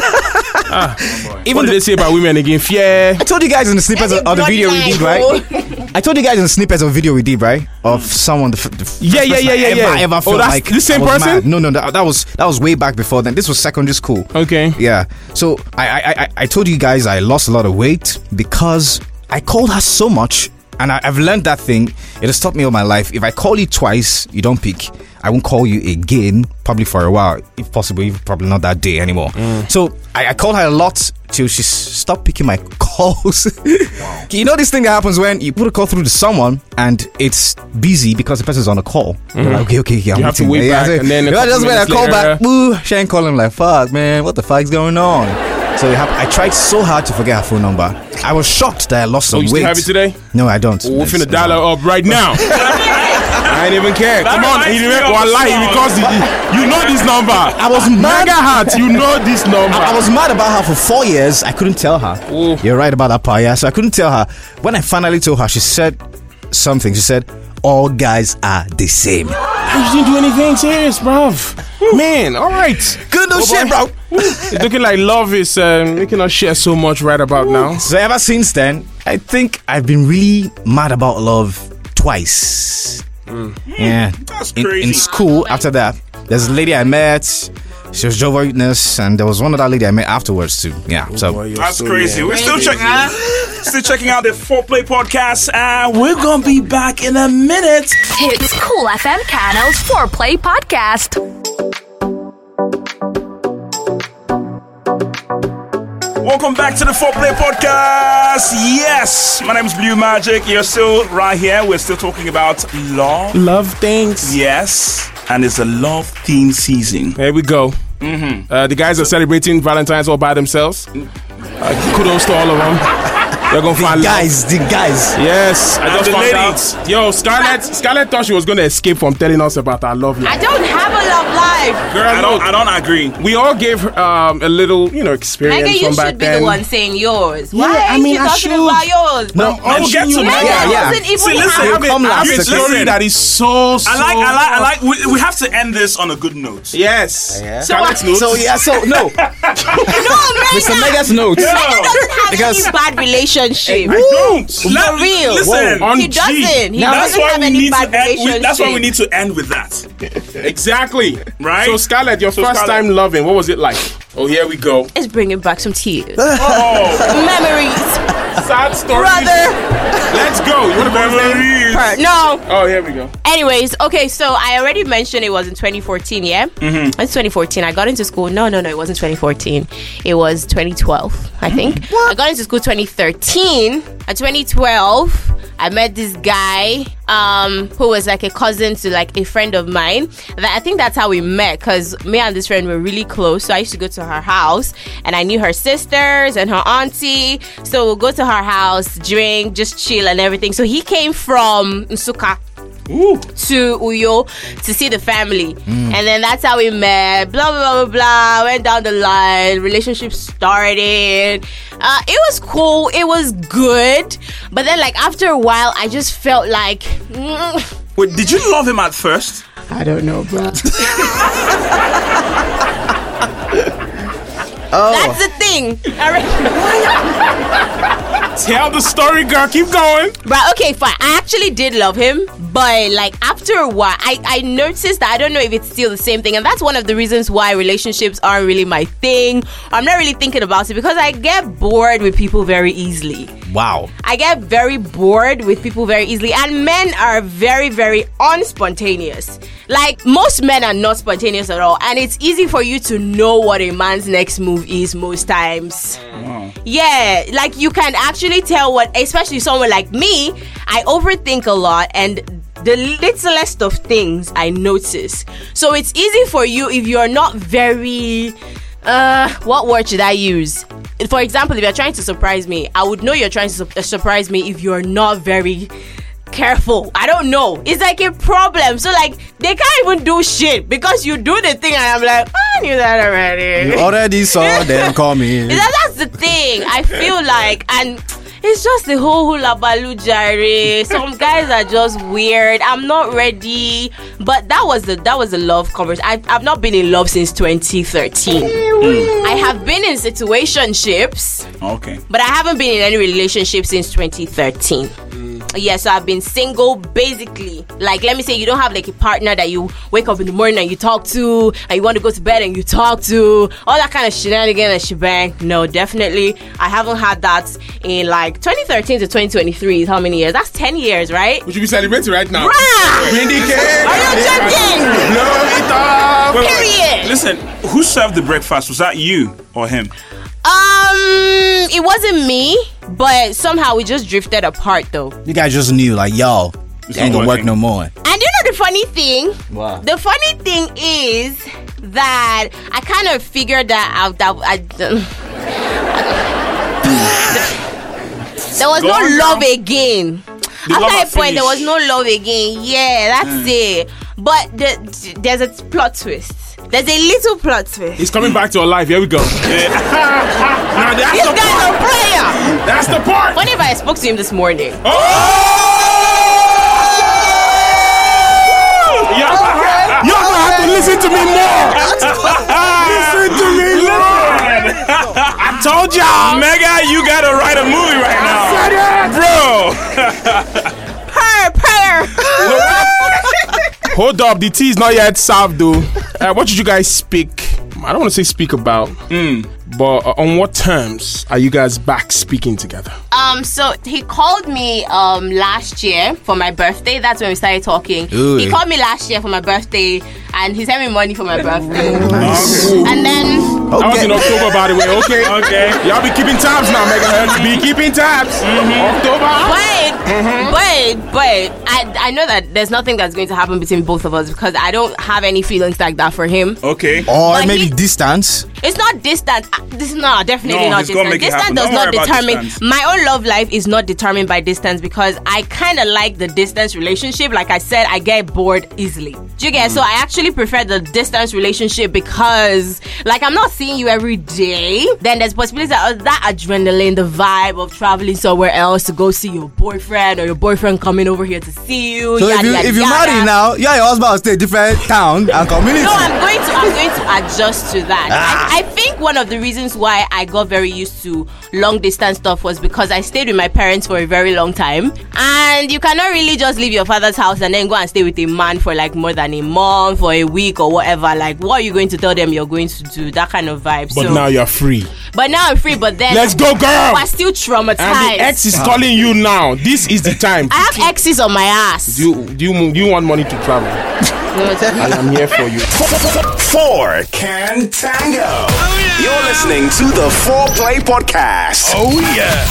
[SPEAKER 3] Even what did they say about women again? Fear.
[SPEAKER 5] I told you guys in the snippets of, of the video we did, right? I told you guys in the snippets of the video we did, right? Of someone, the, f- the first
[SPEAKER 3] Yeah, yeah,
[SPEAKER 5] person
[SPEAKER 3] yeah,
[SPEAKER 5] I
[SPEAKER 3] yeah,
[SPEAKER 5] ever,
[SPEAKER 3] yeah.
[SPEAKER 5] ever
[SPEAKER 3] Oh,
[SPEAKER 5] felt
[SPEAKER 3] that's
[SPEAKER 5] like
[SPEAKER 3] the same
[SPEAKER 5] I was
[SPEAKER 3] person?
[SPEAKER 5] mad. No, no, that, that was that was way back before then. This was secondary school.
[SPEAKER 3] Okay.
[SPEAKER 5] Yeah. So I, I, I, I told you guys I lost a lot of weight because I called her so much, and I, I've learned that thing. It has taught me all my life. If I call you twice, you don't pick. I won't call you again, probably for a while, if possible, if probably not that day anymore. So I, I called her a lot till she s- stopped picking my calls. You know this thing that happens when you put a call through to someone and it's busy because the person's on a call. You're like, okay, okay, yeah, I'm
[SPEAKER 3] You have to
[SPEAKER 5] waiting.
[SPEAKER 3] wait
[SPEAKER 5] Yeah,
[SPEAKER 3] back,
[SPEAKER 5] so-
[SPEAKER 3] and then a
[SPEAKER 5] you know,
[SPEAKER 3] couple
[SPEAKER 5] just when I
[SPEAKER 3] minutes
[SPEAKER 5] call back,
[SPEAKER 3] later-
[SPEAKER 5] boo, she ain't calling. Like, fuck, man, what the fuck's going on? So it hap- I tried so hard to forget her phone number. I was shocked that I lost some
[SPEAKER 3] Oh, you
[SPEAKER 5] weight.
[SPEAKER 3] still have it today?
[SPEAKER 5] No, I don't.
[SPEAKER 3] We're
[SPEAKER 5] It's-
[SPEAKER 3] finna
[SPEAKER 5] it's
[SPEAKER 3] dial
[SPEAKER 5] not.
[SPEAKER 3] her up right now. I ain't even care. Come on,
[SPEAKER 2] reminds
[SPEAKER 3] he
[SPEAKER 2] me
[SPEAKER 3] remember
[SPEAKER 2] of
[SPEAKER 3] one
[SPEAKER 2] the
[SPEAKER 3] lie
[SPEAKER 2] song.
[SPEAKER 3] because you, you know this number.
[SPEAKER 5] I was mad.
[SPEAKER 3] Megahertz, you know this number.
[SPEAKER 5] I, I was mad about her for four years. I couldn't tell her.
[SPEAKER 3] Ooh.
[SPEAKER 5] You're right about that part, yeah. So I couldn't tell her. When I finally told her, she said something. She said, all guys are the same.
[SPEAKER 3] You didn't do anything serious, bruv. Man, all right.
[SPEAKER 5] Good no
[SPEAKER 3] Oh,
[SPEAKER 5] shit,
[SPEAKER 3] boy.
[SPEAKER 5] bro.
[SPEAKER 3] It's looking like love is uh, making us share so much right about now.
[SPEAKER 5] So ever since then, I think I've been really mad about love twice. Yeah.
[SPEAKER 2] That's
[SPEAKER 5] In,
[SPEAKER 2] crazy.
[SPEAKER 5] in school, after that, there's a lady I met. She was Jehovah's Witness, and there was one other lady I met afterwards too. Yeah. So
[SPEAKER 2] That's crazy. We're still checking, still checking out the Foreplay podcast, and we're gonna be back in a minute.
[SPEAKER 1] It's Cool F M Cano's Foreplay Podcast.
[SPEAKER 2] Welcome back to the Foreplay podcast. Yes, my name is Blue Magic. You're still right here. We're still talking about love.
[SPEAKER 3] Love things.
[SPEAKER 2] Yes, and it's a love theme season.
[SPEAKER 3] There we go. Mm-hmm. Uh, the guys are celebrating Valentine's all by themselves. Uh, kudos to all of them. They're gonna find love.
[SPEAKER 5] guys, the guys.
[SPEAKER 3] Yes, I
[SPEAKER 2] And
[SPEAKER 3] just
[SPEAKER 2] the
[SPEAKER 3] found
[SPEAKER 2] ladies.
[SPEAKER 3] out. Yo, Scarlett, Scarlett thought she was gonna escape from telling us about our love
[SPEAKER 4] I
[SPEAKER 3] life.
[SPEAKER 4] don't have a love life.
[SPEAKER 3] Girl,
[SPEAKER 2] I don't.
[SPEAKER 3] no,
[SPEAKER 2] I don't agree.
[SPEAKER 3] we all gave her um, a little, you know, experience
[SPEAKER 4] Megan, you
[SPEAKER 3] from back
[SPEAKER 4] should be
[SPEAKER 3] then.
[SPEAKER 4] the one saying yours. Why
[SPEAKER 3] I
[SPEAKER 4] ain't
[SPEAKER 3] mean,
[SPEAKER 4] you
[SPEAKER 3] I
[SPEAKER 4] talking
[SPEAKER 3] should.
[SPEAKER 4] about yours?
[SPEAKER 5] No,
[SPEAKER 2] I will get to
[SPEAKER 4] Megan
[SPEAKER 2] that.
[SPEAKER 5] Yeah, yeah.
[SPEAKER 4] doesn't even
[SPEAKER 2] See, listen,
[SPEAKER 4] have
[SPEAKER 2] I have
[SPEAKER 5] come
[SPEAKER 3] I have
[SPEAKER 5] last.
[SPEAKER 3] a story
[SPEAKER 2] Listen.
[SPEAKER 3] that is so, so.
[SPEAKER 2] I like. I like. I like. We, we have to end this on a good note.
[SPEAKER 3] Yes.
[SPEAKER 4] So
[SPEAKER 3] Scarlett's
[SPEAKER 4] what-
[SPEAKER 3] notes.
[SPEAKER 5] So yeah, so no,
[SPEAKER 4] No,
[SPEAKER 5] Mister
[SPEAKER 4] Megan.
[SPEAKER 5] Mega's notes.
[SPEAKER 4] Megan doesn't have
[SPEAKER 5] Because-
[SPEAKER 4] any bad relationship.
[SPEAKER 3] I don't.
[SPEAKER 4] For real.
[SPEAKER 2] Listen,
[SPEAKER 3] Whoa, on
[SPEAKER 4] He
[SPEAKER 3] G.
[SPEAKER 4] doesn't. He
[SPEAKER 2] that's
[SPEAKER 4] doesn't
[SPEAKER 2] why
[SPEAKER 4] have
[SPEAKER 2] we
[SPEAKER 4] any
[SPEAKER 2] need to
[SPEAKER 4] bad
[SPEAKER 2] end. We,
[SPEAKER 4] relationship.
[SPEAKER 2] that's why we need to end with that.
[SPEAKER 3] Exactly.
[SPEAKER 2] Right?
[SPEAKER 3] So, Scarlett, your
[SPEAKER 2] So,
[SPEAKER 3] first
[SPEAKER 2] Scarlett.
[SPEAKER 3] time loving, what was it like? Oh, here we go.
[SPEAKER 4] It's bringing back some tears.
[SPEAKER 2] Oh,
[SPEAKER 4] Memories.
[SPEAKER 3] Sad story.
[SPEAKER 4] Brother.
[SPEAKER 3] Let's go. You want to
[SPEAKER 2] memories.
[SPEAKER 4] Per- No.
[SPEAKER 3] Oh, here we go.
[SPEAKER 4] Anyways, okay, so I already mentioned it was in twenty fourteen, yeah? Mm-hmm. It's twenty fourteen. I got into school. No, no, no, it wasn't twenty fourteen. It was twenty twelve, I think. I got into school twenty thirteen. At twenty twelve, I met this guy um, who was like a cousin to like a friend of mine. That I think that's how we met because me and this friend were really close. So I used to go to her house and I knew her sisters and her auntie. So we'll go to her house, drink, just chill and everything. So he came from Nsukka.
[SPEAKER 2] Ooh.
[SPEAKER 4] to Uyo to see the family. Mm. And then that's how we met. Blah, blah, blah, blah. Went down the line. Relationship started. Uh, it was cool. It was good. But then, like, after a while, I just felt like... Mm.
[SPEAKER 2] Wait, did you love him at first?
[SPEAKER 4] I don't know, bro.
[SPEAKER 5] Oh.
[SPEAKER 4] That's the thing. All right.
[SPEAKER 3] Tell the story, girl. Keep going.
[SPEAKER 4] But okay, fine. I actually did love him. But like after a while, I, I noticed that I don't know if it's still the same thing. And that's one of the reasons why relationships aren't really my thing. I'm not really thinking about it because I get bored with people very easily.
[SPEAKER 5] Wow.
[SPEAKER 4] I get very bored with people very easily. And men are very, very unspontaneous. Like, most men are not spontaneous at all. And it's easy for you to know what a man's next move is most times. Wow. Yeah, like you can actually tell what, especially someone like me, I overthink a lot and the littlest of things I notice. So it's easy for you if you're not very, uh, what word should I use? For example, if you're trying to surprise me, I would know you're trying to su- surprise me if you're not very careful. I don't know. It's like a problem. So like they can't even do shit because you do the thing and I'm like, oh, I knew that already.
[SPEAKER 5] You already saw them coming.
[SPEAKER 4] that, that's the thing. I feel like, and it's just the whole hula baloo jare. Some guys are just weird. I'm not ready. But that was the that was the love conversation. I've, I've not been in love since twenty thirteen. Mm. I have been in situationships.
[SPEAKER 2] Okay.
[SPEAKER 4] But I haven't been in any relationship since twenty thirteen. Yeah, so I've been single basically. Like, let me say you don't have like a partner that you wake up in the morning and you talk to, and you want to go to bed and you talk to, all that kind of shenanigans and shebang. No, definitely I haven't had that in like twenty thirteen to twenty twenty-three is how many years? That's ten years, right?
[SPEAKER 3] We should be celebrating right now.
[SPEAKER 4] Bruh!
[SPEAKER 3] Are you
[SPEAKER 4] joking?
[SPEAKER 3] Blow it up.
[SPEAKER 2] Wait, wait,
[SPEAKER 4] Period.
[SPEAKER 2] Listen, who served the breakfast? Was that you or him?
[SPEAKER 4] Um, it wasn't me, but somehow we just drifted apart though.
[SPEAKER 5] You guys just knew, like, yo, it ain't gonna work no more.
[SPEAKER 4] And you know the funny thing?
[SPEAKER 5] Wow.
[SPEAKER 4] The funny thing is that I kind of figured that out. That I, there was
[SPEAKER 2] Go
[SPEAKER 4] no
[SPEAKER 2] on,
[SPEAKER 4] love
[SPEAKER 2] girl.
[SPEAKER 4] again.
[SPEAKER 2] The love
[SPEAKER 4] After a
[SPEAKER 2] had
[SPEAKER 4] point, there was
[SPEAKER 2] finished.
[SPEAKER 4] no love again. Yeah, that's it. But the, there's a plot twist. There's a little plot twist.
[SPEAKER 3] He's coming back to your life. Here we go. Now that's
[SPEAKER 4] This
[SPEAKER 3] the
[SPEAKER 4] guy's
[SPEAKER 3] part.
[SPEAKER 4] a player.
[SPEAKER 3] That's the part.
[SPEAKER 4] Funny if I spoke to him this morning.
[SPEAKER 3] Oh! Y'all gonna- y'all gonna have to listen to me more. Listen to me more. I told y'all.
[SPEAKER 2] Mega, you gotta write a movie right now. Bro.
[SPEAKER 4] Purr, purr.
[SPEAKER 3] Hold up, the tea is not yet served though. Uh, what did you guys speak? I don't want to say speak about,
[SPEAKER 2] Mm.
[SPEAKER 3] but uh, on what terms are you guys back speaking together?
[SPEAKER 4] Um, so he called me um last year for my birthday. That's when we started talking.
[SPEAKER 5] Ooh.
[SPEAKER 4] He called me last year for my birthday, and he sent me money for my birthday.
[SPEAKER 3] Nice.
[SPEAKER 4] And then
[SPEAKER 3] That was in October, by the way. Okay.
[SPEAKER 2] Okay.
[SPEAKER 3] Y'all be keeping tabs now, Megahertz. Be keeping tabs. October.
[SPEAKER 4] But, but, but, I, I know that there's nothing that's going to happen between both of us because I don't have any feelings like that for him.
[SPEAKER 2] Okay.
[SPEAKER 5] Or
[SPEAKER 4] But
[SPEAKER 5] maybe
[SPEAKER 4] he-
[SPEAKER 5] distance.
[SPEAKER 4] It's not distant. uh, This no, definitely
[SPEAKER 2] No,
[SPEAKER 4] not
[SPEAKER 2] he's gonna
[SPEAKER 4] distant.
[SPEAKER 2] make it
[SPEAKER 4] Distance
[SPEAKER 2] happen.
[SPEAKER 4] does
[SPEAKER 2] Don't
[SPEAKER 4] not
[SPEAKER 2] worry about
[SPEAKER 4] determine
[SPEAKER 2] distance.
[SPEAKER 4] my own love life is not determined by distance because I kind of like the distance relationship. Like I said, I get bored easily. Do you get? So I actually prefer the distance relationship because, like, I'm not seeing you every day. Then there's possibilities that uh, that adrenaline, the vibe of traveling somewhere else to go see your boyfriend or your boyfriend coming over here to see you.
[SPEAKER 5] So if
[SPEAKER 4] yada,
[SPEAKER 5] you
[SPEAKER 4] yada,
[SPEAKER 5] if you
[SPEAKER 4] yada.
[SPEAKER 5] marry now, you and your husband will stay different town and community.
[SPEAKER 4] No, I'm going to I'm going to adjust to that. I, I think one of the reasons why I got very used to long distance stuff was because I stayed with my parents for a very long time. And you cannot really just leave your father's house and then go and stay with a man for like more than a month or a week or whatever. Like, what are you going to tell them you're going to do? That kind of vibe.
[SPEAKER 3] But
[SPEAKER 4] so,
[SPEAKER 3] now you're free.
[SPEAKER 4] but now I'm free, but then
[SPEAKER 3] Let's go, girl.
[SPEAKER 4] we're still traumatized.
[SPEAKER 3] And the ex is calling you now. This is the time.
[SPEAKER 4] I have exes on my ass.
[SPEAKER 3] Do you, do you, do you want money to travel? I am here for you.
[SPEAKER 9] Four Can Tango. You're listening to the Four Play Podcast.
[SPEAKER 3] Oh, yeah.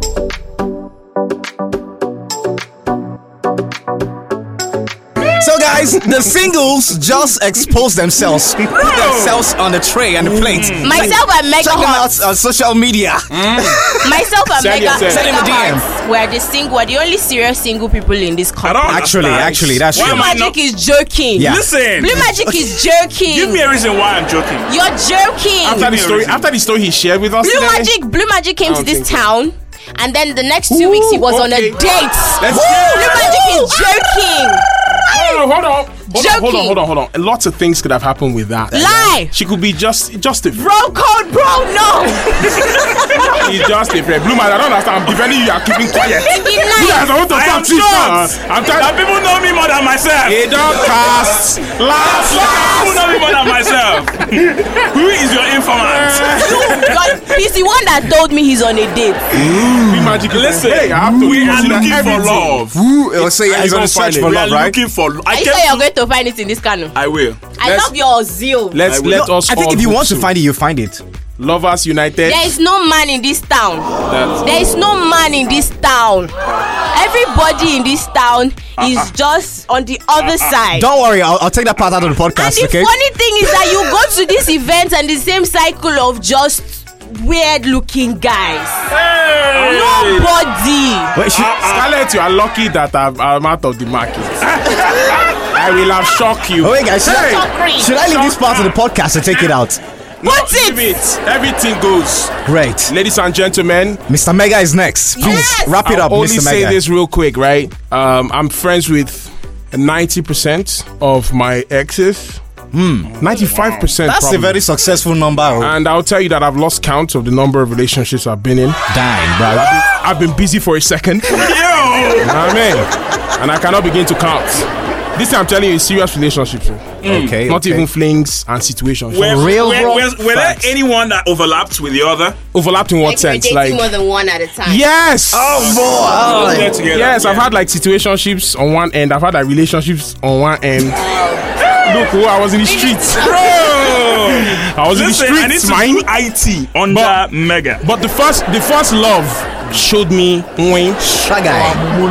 [SPEAKER 5] So Guys, the singles just expose themselves, put themselves on the tray and the plate.
[SPEAKER 4] Myself and Mega
[SPEAKER 5] Check them out
[SPEAKER 4] Hearts.
[SPEAKER 5] on social media.
[SPEAKER 4] Myself and
[SPEAKER 3] Send
[SPEAKER 4] Mega,
[SPEAKER 3] yourself.
[SPEAKER 5] Send him a
[SPEAKER 4] Mega
[SPEAKER 5] D M.
[SPEAKER 4] Hearts were the single, were the only serious single people in this country.
[SPEAKER 2] don't
[SPEAKER 5] Actually,
[SPEAKER 2] understand.
[SPEAKER 5] actually, that's
[SPEAKER 2] Why
[SPEAKER 5] true.
[SPEAKER 2] am I
[SPEAKER 4] Magic
[SPEAKER 2] not-
[SPEAKER 4] is joking.
[SPEAKER 5] Yeah.
[SPEAKER 2] Listen.
[SPEAKER 4] Blue Magic is joking.
[SPEAKER 2] Give me a reason why I'm joking.
[SPEAKER 4] You're joking.
[SPEAKER 3] After the story, after the story he shared with us
[SPEAKER 4] Blue
[SPEAKER 3] today.
[SPEAKER 4] Magic, Blue Magic came
[SPEAKER 3] I
[SPEAKER 4] to
[SPEAKER 3] don't
[SPEAKER 4] this
[SPEAKER 3] think so.
[SPEAKER 4] town, and then the next two weeks he was on a
[SPEAKER 3] okay.
[SPEAKER 4] date.
[SPEAKER 3] Let's
[SPEAKER 4] Blue Magic is joking.
[SPEAKER 3] Hold on, hold on. Hold on, hold on,
[SPEAKER 4] Joking.
[SPEAKER 3] hold on, hold on. Lots of things could have happened with that.
[SPEAKER 4] Lie.
[SPEAKER 3] She could be just just a
[SPEAKER 4] Bro code, bro, no.
[SPEAKER 3] He's just a friend. Blue man, I don't understand. I'm defending you. You're keeping quiet.
[SPEAKER 4] Good
[SPEAKER 3] You
[SPEAKER 4] night.
[SPEAKER 3] guys, I want to
[SPEAKER 2] I am
[SPEAKER 3] talk to you.
[SPEAKER 2] shocked.
[SPEAKER 3] I'm
[SPEAKER 2] That
[SPEAKER 3] trying.
[SPEAKER 2] people know me more than myself.
[SPEAKER 3] They don't cast last
[SPEAKER 2] People know me more than myself. Who is your informant?
[SPEAKER 4] God, he's the one that told me he's on a date.
[SPEAKER 3] Blue magic.
[SPEAKER 2] Listen,
[SPEAKER 3] Hey, I have to
[SPEAKER 2] we are
[SPEAKER 3] consider
[SPEAKER 2] looking for
[SPEAKER 3] everything.
[SPEAKER 2] love.
[SPEAKER 5] Who say
[SPEAKER 3] I
[SPEAKER 5] he's on
[SPEAKER 3] don't
[SPEAKER 5] a search
[SPEAKER 3] find it.
[SPEAKER 5] for
[SPEAKER 2] We
[SPEAKER 5] love,
[SPEAKER 2] are
[SPEAKER 5] right?
[SPEAKER 2] looking for. I
[SPEAKER 4] Are you
[SPEAKER 2] came
[SPEAKER 4] sure you're
[SPEAKER 2] to-
[SPEAKER 4] going to find it in this canoe?
[SPEAKER 2] I will.
[SPEAKER 4] I
[SPEAKER 3] Let's-
[SPEAKER 4] love your zeal.
[SPEAKER 3] Let's
[SPEAKER 2] I will.
[SPEAKER 3] let us.
[SPEAKER 5] I think
[SPEAKER 3] all
[SPEAKER 5] if you
[SPEAKER 3] hope
[SPEAKER 5] want to
[SPEAKER 3] so.
[SPEAKER 5] find it, you find it.
[SPEAKER 3] Lovers United.
[SPEAKER 4] There is no man in this town.
[SPEAKER 2] That's-
[SPEAKER 4] There is no man in this town. Everybody in this town is just on the other side.
[SPEAKER 5] Don't worry, I'll, I'll take that part out of the
[SPEAKER 4] And
[SPEAKER 5] podcast,
[SPEAKER 4] the
[SPEAKER 5] okay?
[SPEAKER 4] funny thing is that you go to this event and the same cycle of just weird looking guys. Nobody.
[SPEAKER 5] Wait, she,
[SPEAKER 3] Scarlett, you are lucky that I'm, I'm out of the market. I will have shocked you.
[SPEAKER 5] oh, wait, guys, should,
[SPEAKER 3] Hey,
[SPEAKER 5] I, should I leave this part of the podcast and take it out?
[SPEAKER 4] What's
[SPEAKER 3] Leave
[SPEAKER 4] it?
[SPEAKER 3] it. Everything goes.
[SPEAKER 5] Great.
[SPEAKER 3] Ladies and gentlemen,
[SPEAKER 5] Mister Mega is next. Please
[SPEAKER 4] Yes.
[SPEAKER 5] wrap it
[SPEAKER 3] I'll
[SPEAKER 5] up,
[SPEAKER 3] only
[SPEAKER 5] Mister
[SPEAKER 3] say
[SPEAKER 5] Mega.
[SPEAKER 3] this real quick, right? Um, I'm friends with ninety percent of my exes. ninety-five percent.
[SPEAKER 5] That's
[SPEAKER 3] probably.
[SPEAKER 5] a very successful number. oh.
[SPEAKER 3] And I'll tell you that I've lost count of the number of relationships I've been in.
[SPEAKER 5] Dang, bro.
[SPEAKER 3] I've been busy for a second. You know what I mean? And I cannot begin to count. This time I'm telling you, it's serious relationships.
[SPEAKER 5] Okay.
[SPEAKER 3] Not
[SPEAKER 5] okay.
[SPEAKER 3] even flings and situations.
[SPEAKER 2] Were,
[SPEAKER 5] Real
[SPEAKER 2] were,
[SPEAKER 5] world
[SPEAKER 2] were, were there
[SPEAKER 5] facts.
[SPEAKER 2] anyone that overlapped with the other?
[SPEAKER 3] Overlapped in what
[SPEAKER 4] Like we're
[SPEAKER 3] sense?
[SPEAKER 4] dating
[SPEAKER 3] Like,
[SPEAKER 4] more than one at a time.
[SPEAKER 3] yes.
[SPEAKER 5] Oh, boy.
[SPEAKER 2] They're together.
[SPEAKER 3] Yes, I've
[SPEAKER 2] Yeah.
[SPEAKER 3] had like situationships on one end. I've had like relationships on one end. Look, oh, I was in the streets.
[SPEAKER 2] Bro!
[SPEAKER 3] I was
[SPEAKER 2] Listen,
[SPEAKER 3] in the
[SPEAKER 2] I need
[SPEAKER 3] streets,
[SPEAKER 2] to
[SPEAKER 3] man.
[SPEAKER 2] do I T under
[SPEAKER 3] But-
[SPEAKER 2] Mega.
[SPEAKER 3] But the first, the first love showed me when.
[SPEAKER 5] That guy.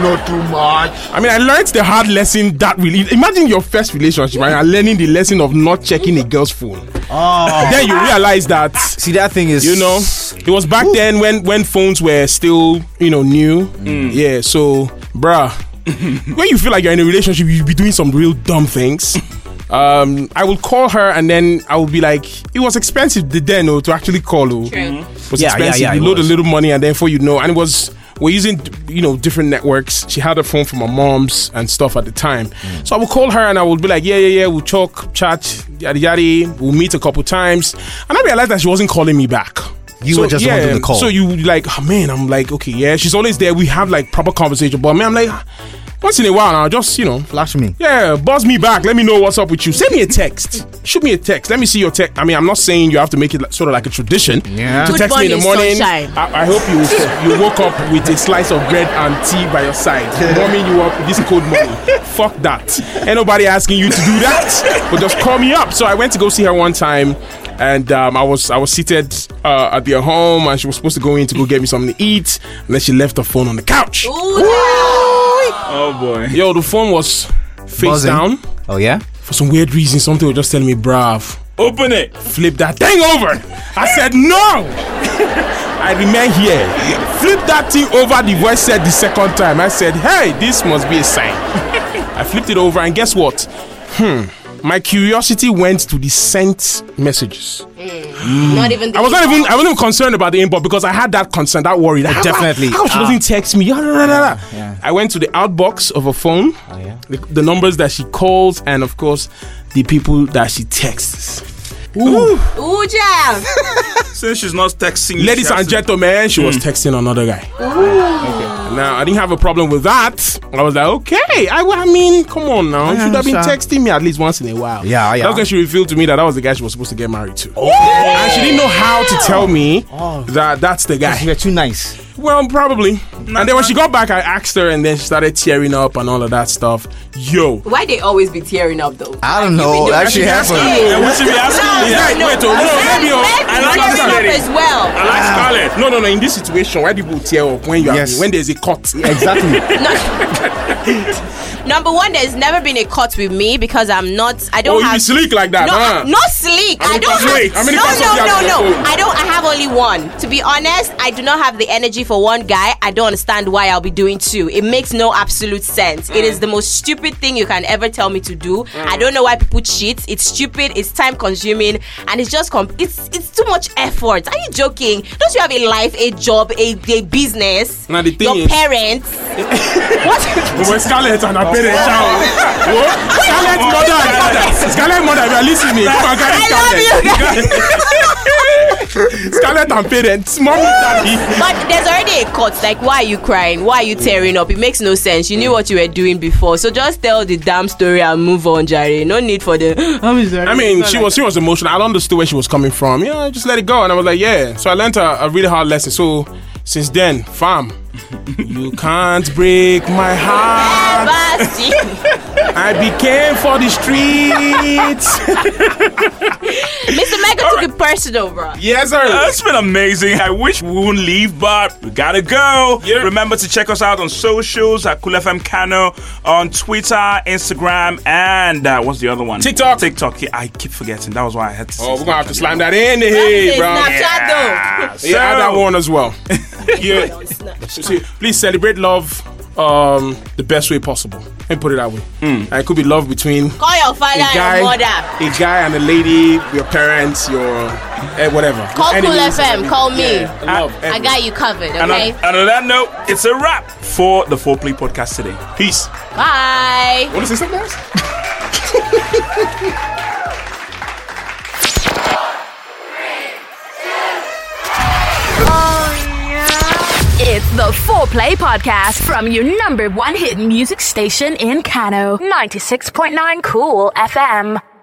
[SPEAKER 3] I mean, I learned the hard lesson that really. Imagine your first relationship, right? And learning the lesson of not checking a girl's phone.
[SPEAKER 5] Oh.
[SPEAKER 3] Then you realize that,
[SPEAKER 5] See, that thing is.
[SPEAKER 3] you know, it was back then when when phones were still, you know, new. Yeah. So, bruh, when you feel like you're in a relationship, you be doing some real dumb things. Um, I will call her and then I will be like, it was expensive the then oh, to actually call. Oh.
[SPEAKER 4] True.
[SPEAKER 3] It was
[SPEAKER 5] Yeah, yeah,
[SPEAKER 3] expensive.
[SPEAKER 5] yeah,
[SPEAKER 3] you
[SPEAKER 5] it
[SPEAKER 3] load a
[SPEAKER 5] was.
[SPEAKER 3] little money and then before you know, and it was we're using you know different networks. She had a phone from her mom's and stuff at the time, so I would call her and I would be like, yeah, yeah, yeah, we'll talk, chat, yada yada. We'll meet a couple times, and I realized that she wasn't calling me back.
[SPEAKER 5] You
[SPEAKER 3] so,
[SPEAKER 5] were just the one doing the call.
[SPEAKER 3] So you like, oh, man, I'm like, okay, yeah, she's always there. We have like proper conversation, but man, I'm like, once in a while now, just you know.
[SPEAKER 5] Flash me.
[SPEAKER 3] Yeah, buzz me back. Let me know what's up with you. Send me a text. Shoot me a text. Let me see your text. I mean, I'm not saying you have to make it like, sort of like a tradition.
[SPEAKER 5] Yeah.
[SPEAKER 3] To
[SPEAKER 4] Good
[SPEAKER 3] text me in the
[SPEAKER 4] morning,
[SPEAKER 3] morning.
[SPEAKER 4] sunshine.
[SPEAKER 3] I, I hope you you woke up with a slice of bread and tea by your side, warming you up this cold morning. Fuck that. Ain't nobody asking you to do that. But just call me up. So I went to go see her one time. And um, I was I was seated uh, at their home, and she was supposed to go in to go get me something to eat, and then she left her phone on the couch.
[SPEAKER 4] Ooh,
[SPEAKER 2] Oh boy.
[SPEAKER 3] Yo, the phone was face
[SPEAKER 5] Buzzing.
[SPEAKER 3] down.
[SPEAKER 5] Oh, yeah?
[SPEAKER 3] For some weird reason, something was just telling me, bruv,
[SPEAKER 2] Open it.
[SPEAKER 3] flip that thing over. I said, no. I remain here. Flip that thing over, the voice said the second time. I said, hey, this must be a sign. I flipped it over, and guess what? Hmm. My curiosity went to the sent messages.
[SPEAKER 4] not even. The
[SPEAKER 3] I was not even I wasn't even concerned about the inbox because I had that concern, that worry. That,
[SPEAKER 5] Definitely.
[SPEAKER 3] How, how she
[SPEAKER 5] Ah.
[SPEAKER 3] doesn't text me? Yeah, yeah, yeah.
[SPEAKER 5] Yeah.
[SPEAKER 3] I went to the outbox of her phone,
[SPEAKER 5] Oh, yeah?
[SPEAKER 3] the, the numbers that she calls, and of course, the people that she texts. Ooh.
[SPEAKER 4] Ooh, jam.
[SPEAKER 2] Since she's not texting you,
[SPEAKER 3] Ladies
[SPEAKER 2] she has
[SPEAKER 3] and
[SPEAKER 2] to-
[SPEAKER 3] gentlemen, she was texting another guy. Okay. Now, I didn't have a problem with that. I was like, okay. I, I mean, come on now. You
[SPEAKER 5] Yeah,
[SPEAKER 3] should have been
[SPEAKER 5] sure.
[SPEAKER 3] texting me at least once in a while.
[SPEAKER 5] Yeah, yeah.
[SPEAKER 3] That's when she revealed to me that that was the guy she was supposed to get married to. And she didn't know how to tell me that that's the guy.
[SPEAKER 5] You're too nice.
[SPEAKER 3] Well, probably. And then when she got back, I asked her, and then she started tearing up and all of that stuff. Yo.
[SPEAKER 4] Why they always be tearing up though?
[SPEAKER 5] I don't know. That actually happened.
[SPEAKER 2] And what should be asking
[SPEAKER 3] Yeah,
[SPEAKER 2] is,
[SPEAKER 3] wait, oh, no, let me-
[SPEAKER 2] I like
[SPEAKER 4] tearing
[SPEAKER 2] this
[SPEAKER 4] up
[SPEAKER 2] lady.
[SPEAKER 4] as well.
[SPEAKER 2] I like Scarlett.
[SPEAKER 3] No, no, no. In this situation, why do people tear up when you are
[SPEAKER 5] Yes.
[SPEAKER 3] when there's a cut?
[SPEAKER 5] Exactly.
[SPEAKER 4] Number one, there's never been a cut with me because I'm not. I don't
[SPEAKER 3] Oh, you
[SPEAKER 4] have.
[SPEAKER 3] be sleek like that,
[SPEAKER 4] No,
[SPEAKER 3] huh?
[SPEAKER 4] I'm not sleek.
[SPEAKER 3] How
[SPEAKER 4] I
[SPEAKER 3] many
[SPEAKER 4] don't
[SPEAKER 3] parts of-
[SPEAKER 4] have.
[SPEAKER 3] how many
[SPEAKER 4] no,
[SPEAKER 3] parts of
[SPEAKER 4] no,
[SPEAKER 3] you have
[SPEAKER 4] no,
[SPEAKER 3] on your
[SPEAKER 4] no.
[SPEAKER 3] phone?
[SPEAKER 4] I don't. I have only one. To be honest, I do not have the energy for one guy. I don't understand why I'll be doing two. It makes no absolute sense.
[SPEAKER 3] Mm.
[SPEAKER 4] It is the most stupid thing you can ever tell me to do. Mm. I don't know why people cheat. It's stupid. It's time consuming, and it's just comp- it's it's too much effort. Are you joking? Don't you have a life, a job, a, a business?
[SPEAKER 3] Now the thing
[SPEAKER 4] Your
[SPEAKER 3] is-
[SPEAKER 4] parents. What?
[SPEAKER 3] When Scarlett and her parents shout, what? Scarlett mother and father. Scarlett mother, if you're listening, come and carry
[SPEAKER 4] I love you
[SPEAKER 3] Scarlett. Scarlett and parents, mommy, daddy.
[SPEAKER 4] But there's already a cut. Like, why are you crying? Why are you tearing up? It makes no sense. You knew what you were doing before, so just tell the damn story and move on, Jerry. No need for the. I'm sorry.
[SPEAKER 3] I mean,
[SPEAKER 4] It's
[SPEAKER 3] she
[SPEAKER 4] not
[SPEAKER 3] was she was emotional. I understood where she was coming from. You know, just let it go. And I was like, yeah. So I learned a, a really hard lesson. So since then, fam, you can't break my heart.
[SPEAKER 4] Never see.
[SPEAKER 3] I became for the streets.
[SPEAKER 4] Mister Mega took it personal, bro.
[SPEAKER 3] Yes, sir.
[SPEAKER 2] That's been amazing. I wish we wouldn't leave, but we gotta go.
[SPEAKER 3] Yeah.
[SPEAKER 2] Remember to check us out on socials at Cool F M Kano on Twitter, Instagram, and uh, what's the other one?
[SPEAKER 3] TikTok.
[SPEAKER 2] TikTok. Yeah, I keep forgetting. That was why I had to. say
[SPEAKER 3] Oh, we're gonna have to
[SPEAKER 2] Snapchat.
[SPEAKER 3] slam that in the head, bro.
[SPEAKER 4] Snapchat, though.
[SPEAKER 2] Yeah,
[SPEAKER 3] Yeah, add that
[SPEAKER 2] so-
[SPEAKER 3] one as well. Yeah. See, please celebrate love um, the best way possible. Let me put it that way. And it could be love between
[SPEAKER 4] Call your father
[SPEAKER 3] a guy,
[SPEAKER 4] and your mother.
[SPEAKER 3] a guy and a lady, your parents, your eh, whatever.
[SPEAKER 4] Call Cool
[SPEAKER 3] Enemies.
[SPEAKER 4] F M. Call me.
[SPEAKER 3] Yeah, love.
[SPEAKER 4] I
[SPEAKER 3] everything.
[SPEAKER 4] got you covered,
[SPEAKER 2] And on,
[SPEAKER 4] okay?
[SPEAKER 2] and on that note, it's a wrap for the Four Play Podcast today. Peace.
[SPEAKER 4] Bye.
[SPEAKER 3] Want to say something else?
[SPEAKER 1] It's the Four Play Podcast from your number one hit music station in Kano. ninety-six point nine Cool F M.